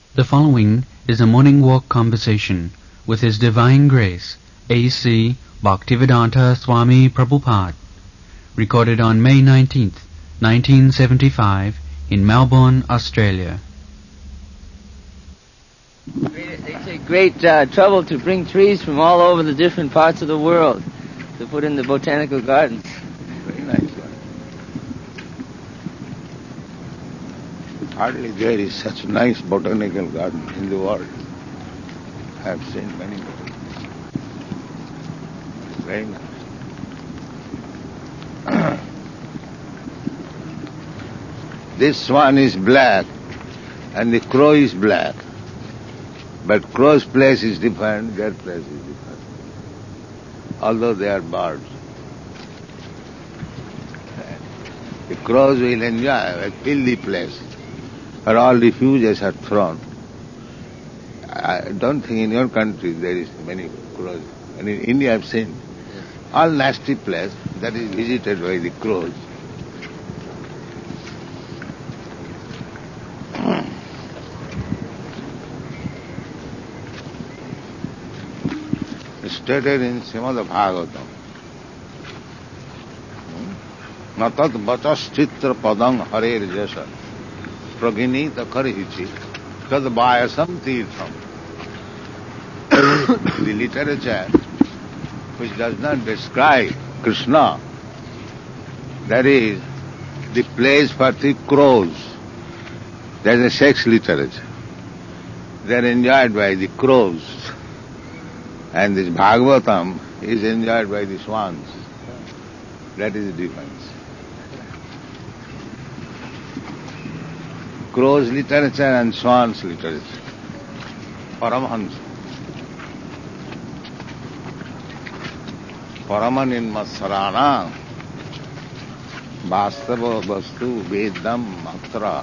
The following is a morning walk conversation with His Divine Grace, A.C. Bhaktivedanta Swami Prabhupada, recorded on May 19th, 1975, in Melbourne, Australia. They take great trouble to bring trees from all over the different parts of the world to put in the botanical gardens. Very nice one. Hardly there is such nice botanical garden in the world. I have seen many botanical gardens. Very nice. This swan is black and the crow is black. But crow's place is different, their place is different. Although they are birds. The crows will enjoy a filthy place where all refuges are thrown. I don't think in your country there is many crows. And in India I have seen all nasty place that is visited by the crows. Stated in Srimad Bhagavatam. Natat vachaschitra padang harer jasa praginita karihichi tad vayasam tirtham. The literature which does not describe Krishna, that is the place for the crows. That is a sex literature. They are enjoyed by the crows. And this Bhagavatam is enjoyed by the swans. That is the difference. Crows literature and swans literature. Paramahansa. Paramaninmasarana Vastava Vastu Vedam Matra.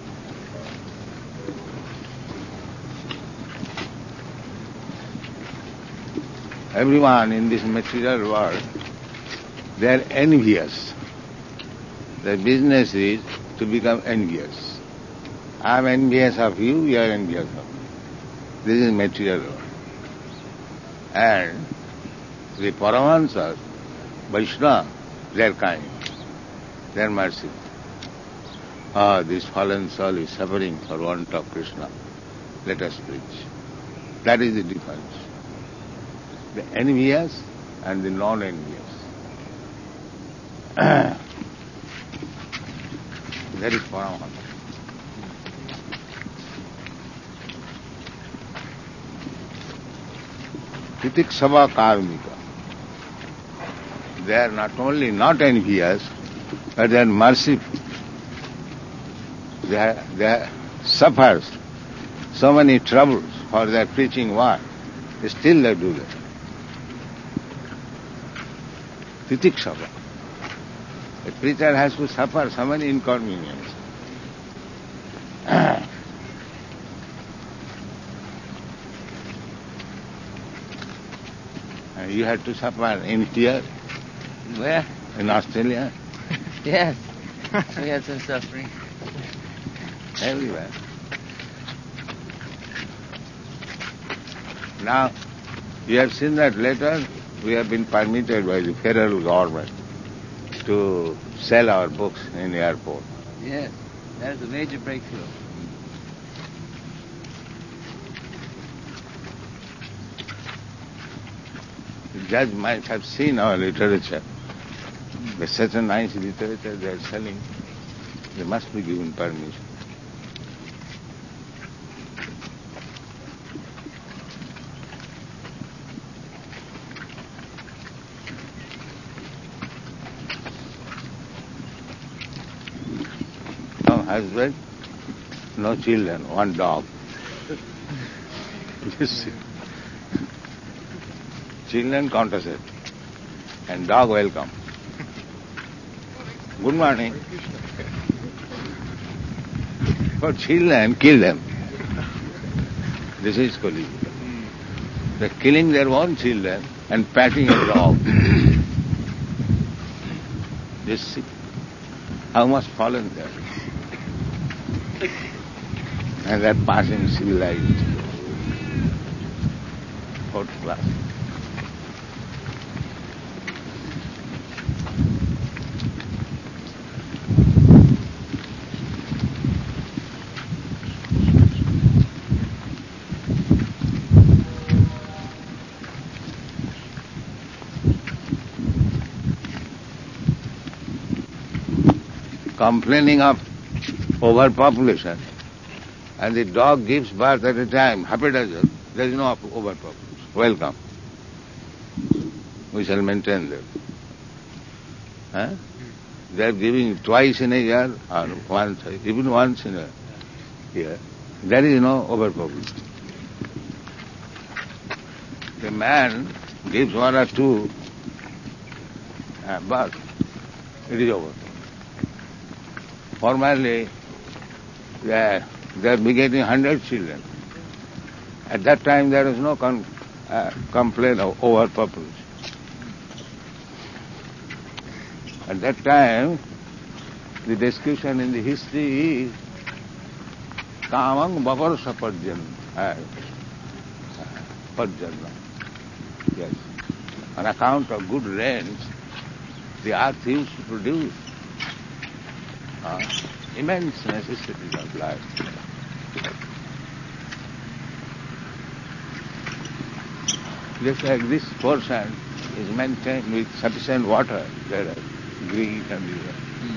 Everyone in this material world, they are envious. Their business is to become envious. I am envious of you, you are envious of me. This is material world. And the Paramahansas, Vaishnava, they are kind. They are merciful. This fallen soul is suffering for want of Krishna. Let us preach. That is the difference. The envious and the non-envious. That is Paramahansa. Titiksava karmika. They are not only not envious, but they are merciful. They suffer so many troubles for their preaching work. Still they do that. Titiksava. A preacher has to suffer so many inconveniences. And you had to suffer in here? Where? In Australia? Yes. We had some suffering. Everywhere. Now, you have seen that later we have been permitted by the federal government to sell our books in the airport. Yes. That is a major breakthrough. The judge might have seen our literature. With such a nice literature they are selling, they must be given permission. No husband, no children, one dog. You see. Children counterfeit and dog welcome. Good morning. For children, kill them. This is Kali. They're killing their own children and patting a dog. Just see how much fallen there. and they're passing civilized. Fourth class. Complaining of overpopulation, and the dog gives birth at a time, half a dozen, there is no overpopulation. Welcome. We shall maintain them. Huh? They are giving twice in a year, or once, even once in a year. There is no overpopulation. The man gives one or two birth, it is over. Formerly, they are begetting 100 children. At that time, there was no complaint of overpopulation. At that time, the description in the history is Kamang Bavarsa Parjanna. Yes. On account of good rains, the earth used to produce immense necessities of life. Just like this portion is maintained with sufficient water, there are green and river.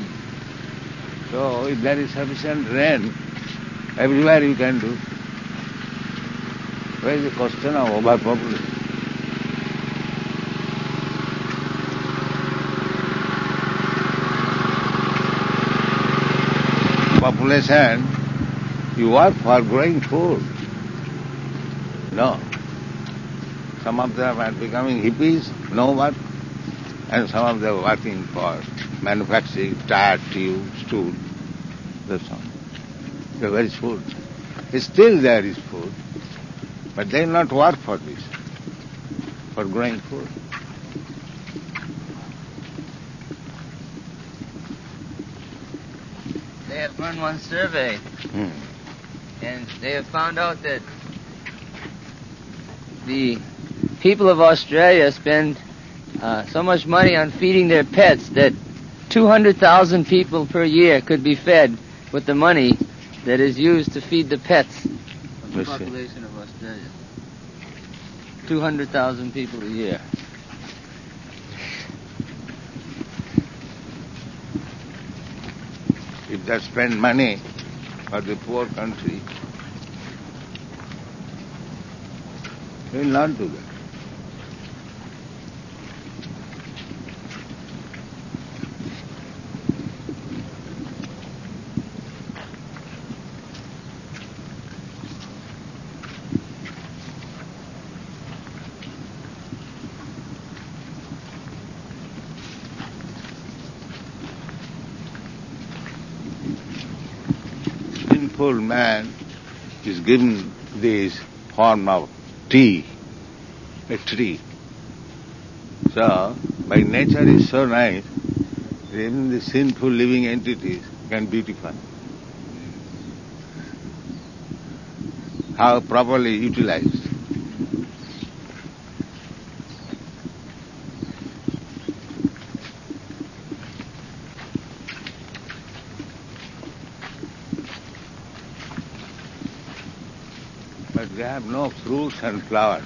So if there is sufficient rain, everywhere you can do. Where is the question of overpopulation? Population, you work for growing food. No. Some of them are becoming hippies, no work, and some of them are working for manufacturing tire, tube, stool. That's all. There is food. Still there is food, but they will not work for this, for growing food. They have run one survey, and they have found out that the people of Australia spend so much money on feeding their pets that 200,000 people per year could be fed with the money that is used to feed the pets of the population of Australia. 200,000 people a year. If they spend money for the poor country, they will not do that. Sinful man is given this form of tea, a tree. So, by nature is so nice, even the sinful living entities can beautify. How properly utilized. But they have no fruits and flowers.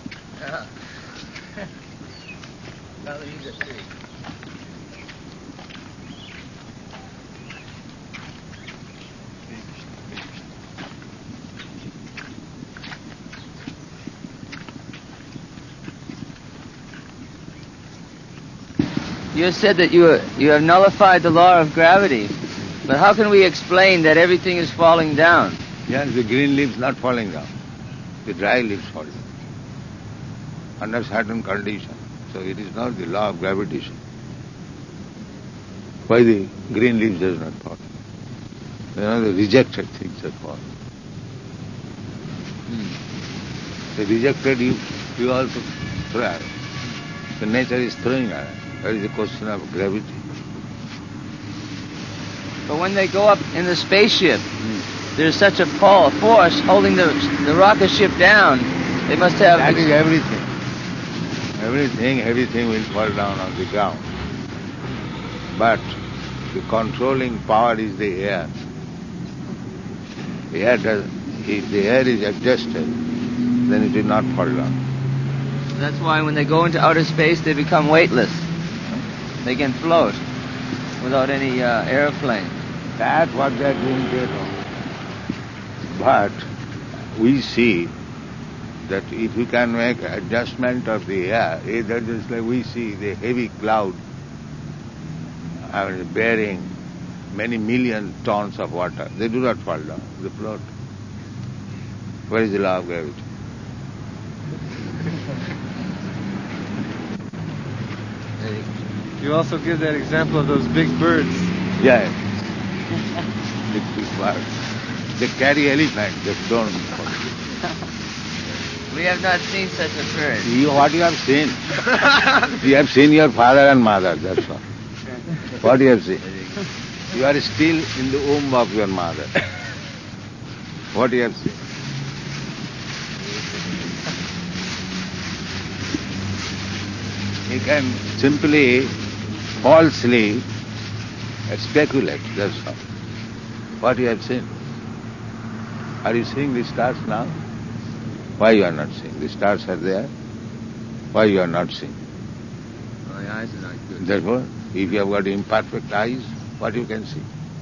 You said that you have nullified the law of gravity, but how can we explain that everything is falling down? Yes, the green leaves not falling down. The dry leaves fall down. Under certain conditions. So it is not the law of gravitation. Why the green leaves does not fall? The rejected things that fall. The rejected you also throw away. The nature is throwing away. That is a question of gravity. But when they go up in the spaceship, there's such a force holding the rocket ship down. They must have... That is everything. Everything will fall down on the ground. But the controlling power is the air. If the air is adjusted, then it will not fall down. That's why when they go into outer space, they become weightless. They can float without any airplane. That's what they are doing there. But we see that if we can make adjustment of the air, either just like we see the heavy cloud bearing many million tons of water, they do not fall down, they float. Where is the law of gravity? You also give that example of those big birds. Yeah. Big birds. They carry elephants, they don't. We have not seen such a bird. What you have seen? You have seen your father and mother, that's all. What you have seen? You are still in the womb of your mother. What you have seen? You can simply falsely speculate, that's all. What you have seen? Are you seeing the stars now? Why you are not seeing? The stars are there. Why you are not seeing? My eyes are not good. Therefore, if you have got imperfect eyes, what you can see?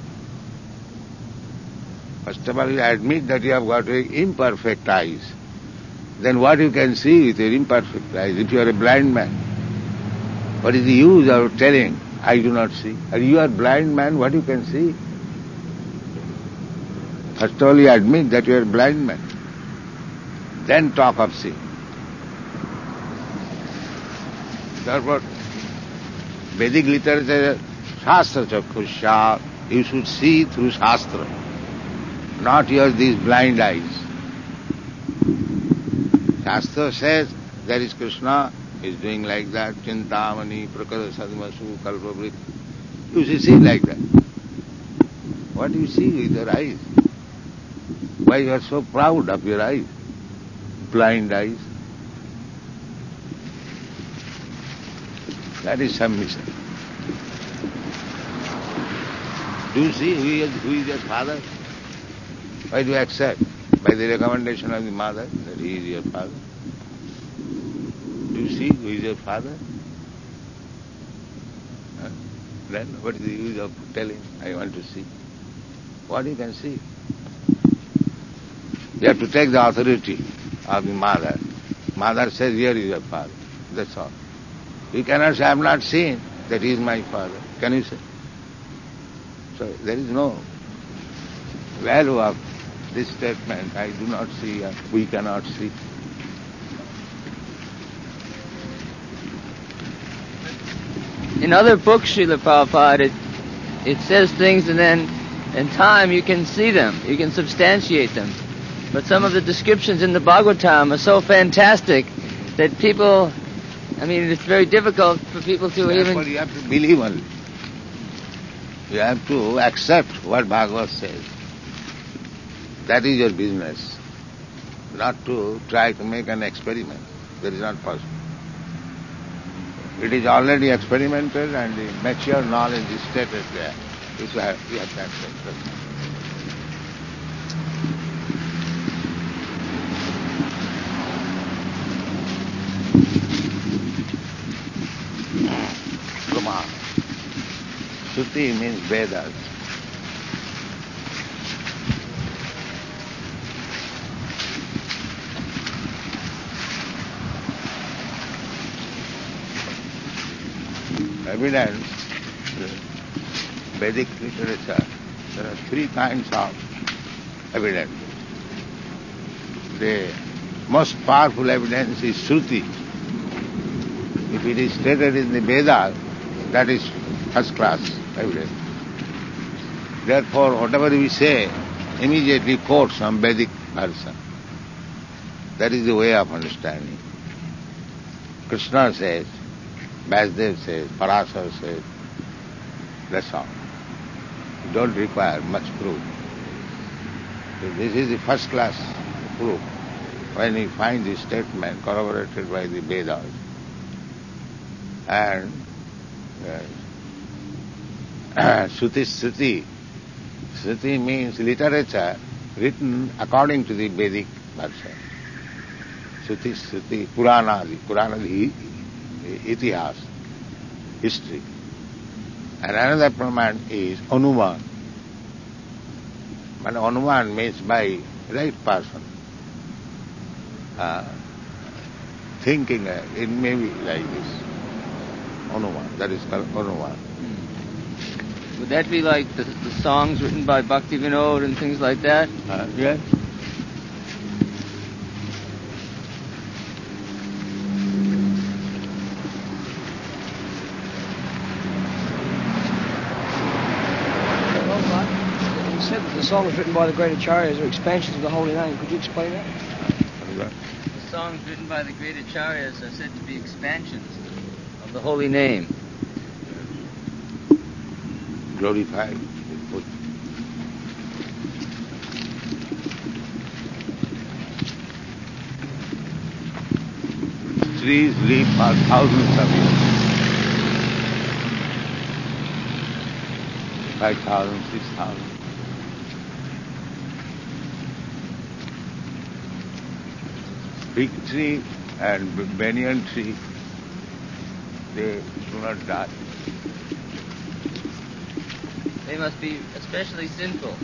First of all, you admit that you have got imperfect eyes. Then what you can see with your imperfect eyes? If you are a blind man, what is the use of telling, I do not see? Or you are blind man, what you can see? First of all, you admit that you are a blind man. Then talk of seeing. Therefore, Vedic literature, Shastra Chaksha, you should see through Shastra, not these blind eyes. Shastra says there is Krishna, he is doing like that, Chintamani, Prakara Sadmasu, Kalpavrit. You should see like that. What do you see with your eyes? Why you are so proud of your eyes? Blind eyes. That is submission. Do you see who is your father? Why do you accept? By the recommendation of the mother that he is your father. Do you see who is your father? Then what is the use of telling, I want to see? What you can see? You have to take the authority of the mother. Mother says, here is your father. That's all. You cannot say, I have not seen that he is my father. Can you say? So there is no value of this statement, I do not see, we cannot see. In other books, Srila Prabhupada, it says things and then in time you can see them, you can substantiate them. But some of the descriptions in the Bhagavatam are so fantastic that people, it's very difficult for people to Therefore you have to believe only. You have to accept what Bhagavad says. That is your business. Not to try to make an experiment. That is not possible. It is already experimented and the mature knowledge is stated there. You have to accept it. Brahma. Shruti means Vedas. Evidence, Vedic literature, there are three kinds of evidence. The most powerful evidence is Shruti. If it is stated in the Vedas, that is first class evidence. Therefore, whatever we say immediately quotes some Vedic version. That is the way of understanding. Krishna says, Vasudev says, Parasar says, that's all. You don't require much proof. So this is the first class proof when we find this statement corroborated by the Vedas. And Shruti Sruti. Sruti means literature written according to the Vedic version. Shruti Sruti, Purana, Itihas, history. And another praman is Anuman. But Anuman means by right person. Thinking it may be like this. Anuman, that is called Anuman. Would that be like the songs written by Bhakti Vinod and things like that? Yes. You said that the songs written by the great acharyas are expansions of the holy name. Could you explain that? The songs written by the great acharyas are said to be expansions of the holy name. Glorified. Trees live for thousands of years. 5,000, 6,000. Big tree and banyan tree, they do not die. They must be especially sinful.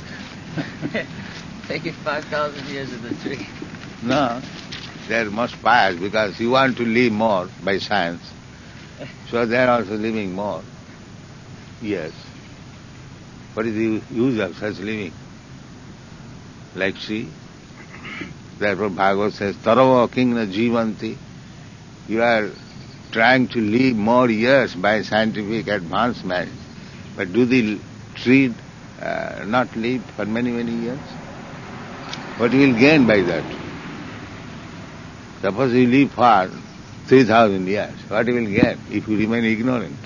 Taking 5,000 years of the tree. No, they are most pious because you want to live more by science. So they are also living more. Yes. What is the use of such living? Like see? Therefore Bhagavad says, Tarava kingna jivanti. You are trying to live more years by scientific advancement. But do the tree not live for many, many years? What you will gain by that? Suppose you live for 3,000 years, what you will get if you remain ignorant?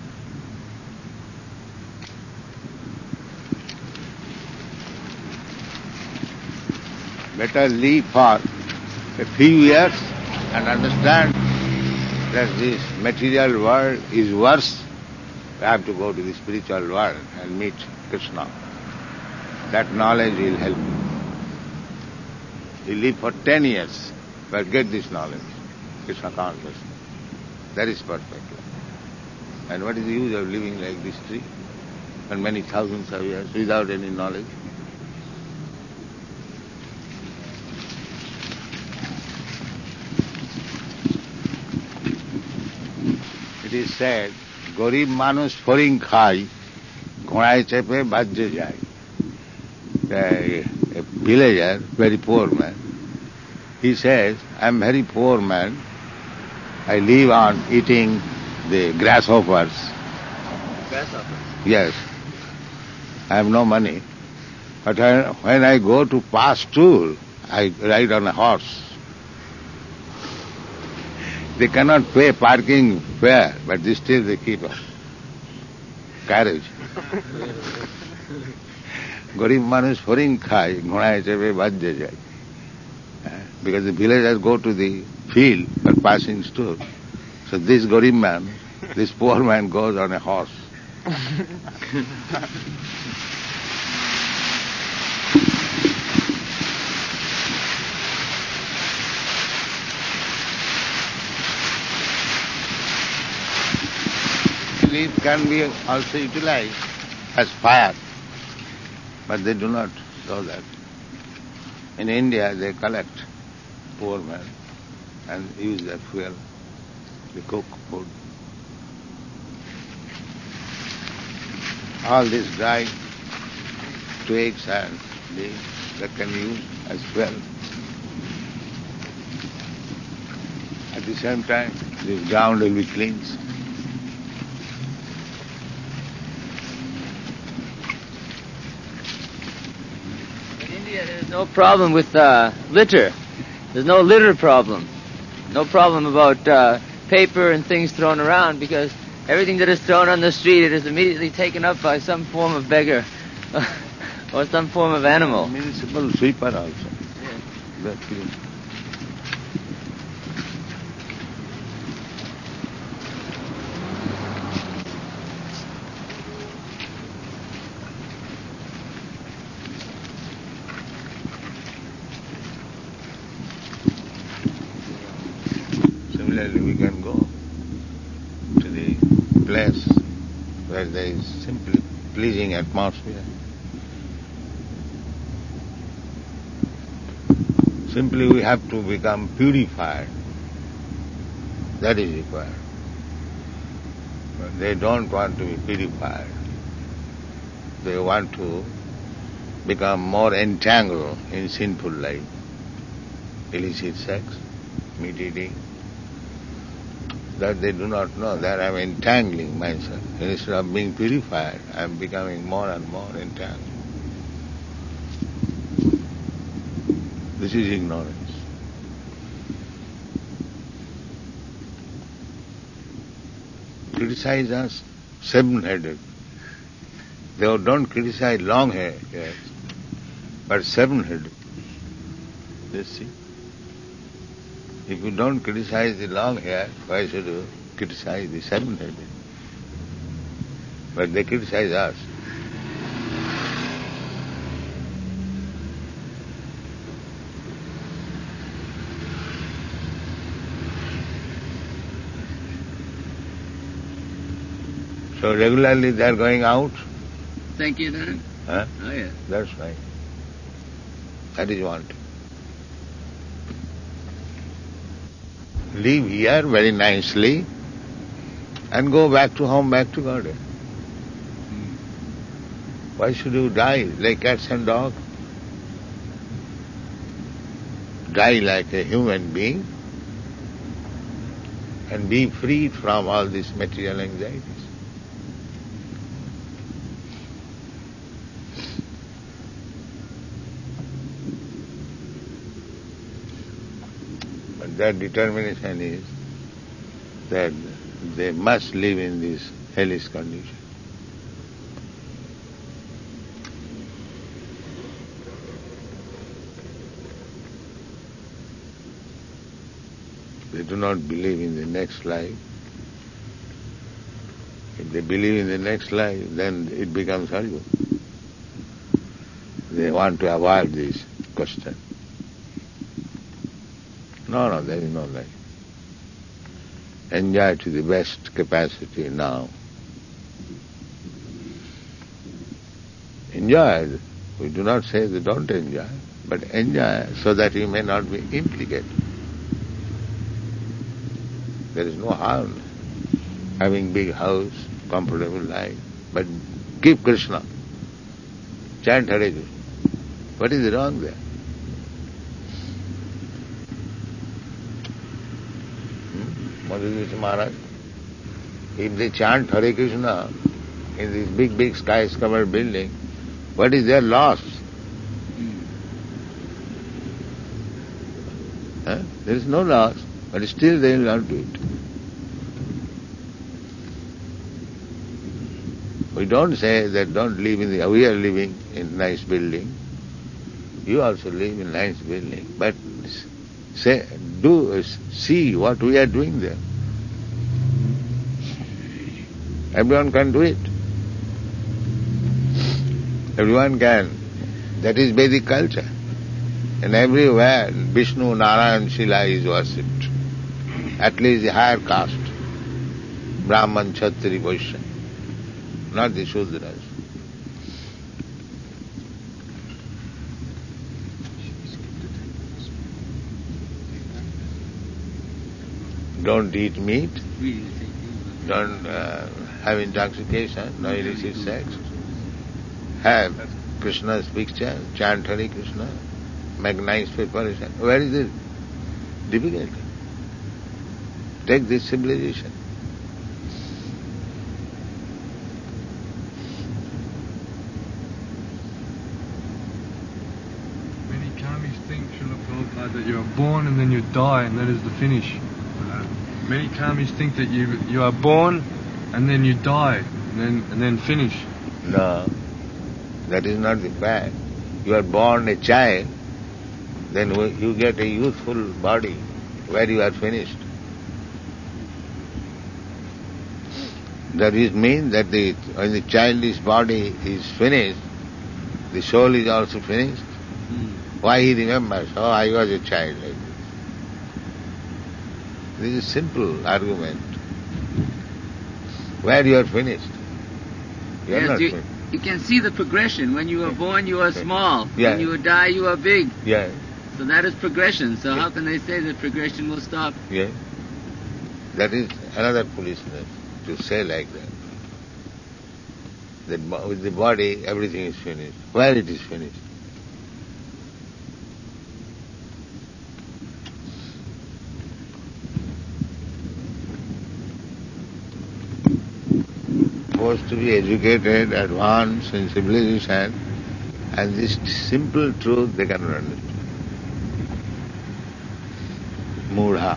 Better live for a few years and understand that this material world is worse. You have to go to the spiritual world and meet Krishna. That knowledge will help you. You live for 10 years, but get this knowledge, Krishna consciousness. That is perfect. And what is the use of living like this tree for many thousands of years without any knowledge? It is said, Gorib Manus Foring Khai, Ghonai Chepe Bajje Jai. A villager, very poor man, he says, I am very poor man. I live on eating the grasshoppers. Grasshoppers? Yes. I have no money. But when I go to pasture, I ride on a horse. They cannot pay parking fare, but still they keep a carriage. Garib Manush Foring Khai, Ghonai Chepe Bajje Jai. Because the villagers go to the field for passing store. So this Garib man, this poor man goes on a horse. Leaf can be also utilized as fire, but they do not show that. In India, they collect poor men and use that fuel to cook food. All these dry twigs and leaves that can be used as fuel. At the same time, the ground will be cleansed. There's no problem with litter. There's no litter problem. No problem about paper and things thrown around, because everything that is thrown on the street, it is immediately taken up by some form of beggar or some form of animal. Municipal sweeper also. Yeah. That clean. Similarly, we can go to the place where there is simply pleasing atmosphere. Simply we have to become purified. That is required. But they don't want to be purified. They want to become more entangled in sinful life. Illicit sex, meat eating. That they do not know that I am entangling myself. Instead of being purified, I am becoming more and more entangled. This is ignorance. Criticize us seven-headed. They don't criticize long hair, yes, but seven-headed. You see? If you don't criticize the long hair, why should you criticize the seven-headed? But they criticize us. So regularly they are going out? Thank you, then. Huh? Oh, yeah. That's right. That is wanted. Live here very nicely and go back to home, back to garden. Why should you die like cats and dogs? Die like a human being and be freed from all these material anxieties. But their determination is that they must live in this hellish condition. They do not believe in the next life. If they believe in the next life, then it becomes argument. They want to avoid this question. No, there is no life. Enjoy to the best capacity now. Enjoy. We do not say that don't enjoy, but enjoy so that you may not be implicated. There is no harm having big house, comfortable life, but keep Krishna. Chant Hare Krishna. What is wrong there? Madhuri Maharaj, if they chant Hare Krishna in this big skyscraper building, what is their loss? There is no loss, but still they will not do it. We don't say that don't live in we are living in nice building. You also live in nice building, but see what we are doing there. Everyone can do it. Everyone can. That is Vedic culture. And everywhere Vishnu, Narayan, Shila is worshipped. At least the higher caste. Brahman, Kshatriya, Vaishya. Not the Shudras. Don't eat meat. Don't have intoxication, no illicit sex. Have Krishna's picture, chant Hare Krishna, make nice preparation. Where is it? Difficult. Take this civilization. Many karmis think, Srila Prabhupada, that you are born and then you die and that is the finish. Many karmis think that you are born and then you die and then finish. No. That is not the fact. You are born a child, then you get a youthful body where you are finished. That is mean that when the childish body is finished, the soul is also finished. Why he remembers, oh, I was a child like this. This is a simple argument. Where you are finished. You are not finished. You can see the progression. When you are born, you are small. Yeah. When you die, you are big. Yeah. So that is progression. So how can they say that progression will stop? Yeah. That is another foolishness to say like that. That with the body, everything is finished. Where it is finished? Supposed to be educated, advanced in civilization, and this simple truth they cannot understand. Mudha.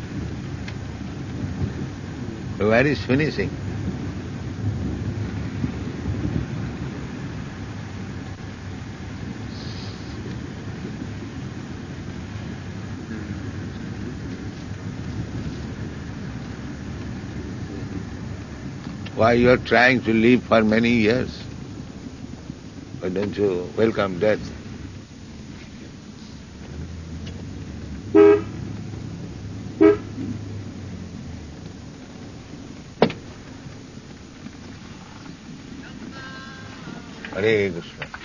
Where is finishing? Why you are trying to live for many years? Why don't you welcome death? Hare Krishna.